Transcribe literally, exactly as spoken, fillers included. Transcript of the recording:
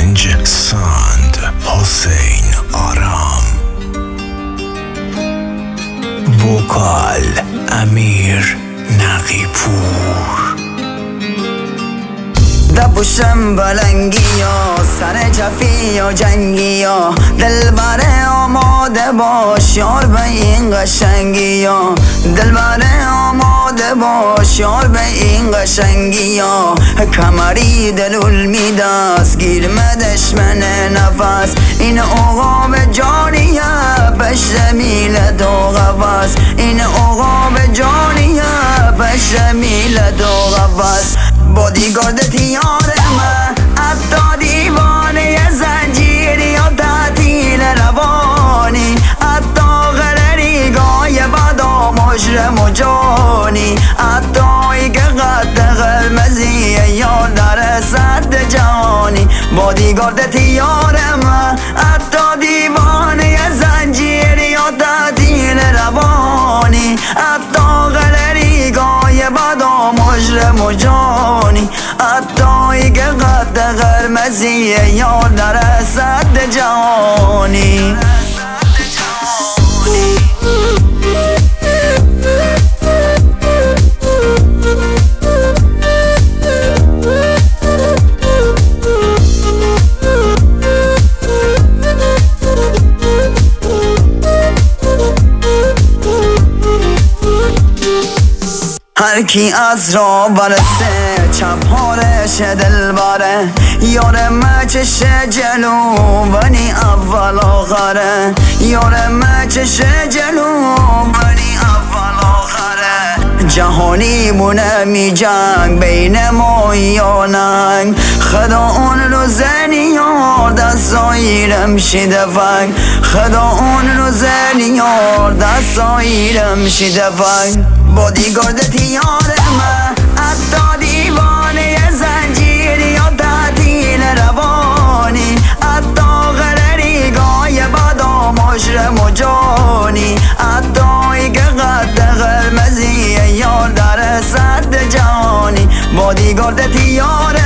پنج ساند حسین آرام، وکال امیر نقیپور. دپوشم بلنگی یا سر جفی یا جنگی یا دل بره آماده باش یار به این قشنگی یا دل بره آماده باش یار به این قشنگی یا کمری دلول میدست گیر مدش من نفس این عقاب جانیه پشت میلت و قفص این عقاب جانیه پشت میلت و قفص. بادیگارد یار من حتی دیوانه زنجیری یا تعطیل روانی حتی غرری گای بدا مجرم و جانی حتی ای که قد قرمزی یا در صد جهانی. بادیگارد یار من حتی دیوانه زنجیری یا تعطیل روانی حتی غرری گای بدا مجرم و جانی حتی ای که قد قرمزی یا در صد جهانی. هر کی از را برسه چپ هارش دل باره یار مچش جلو بنی اول آخره یار مچش جلو بنی اول آخره. جهانی بونه می جنگ بین ما یا ننگ خدا اون رو زنی یار دستاییرم شیده فنگ خدا اون رو زنی یار دستاییرم شیده فنگ. بادیگارد یار من حتی دیوانه زنجیری یا تعطیل روانی حتی غرری گای بدا مجرم و جانی حتی ای که قد قرمزی یا در صد جهانی. بادیگارد یار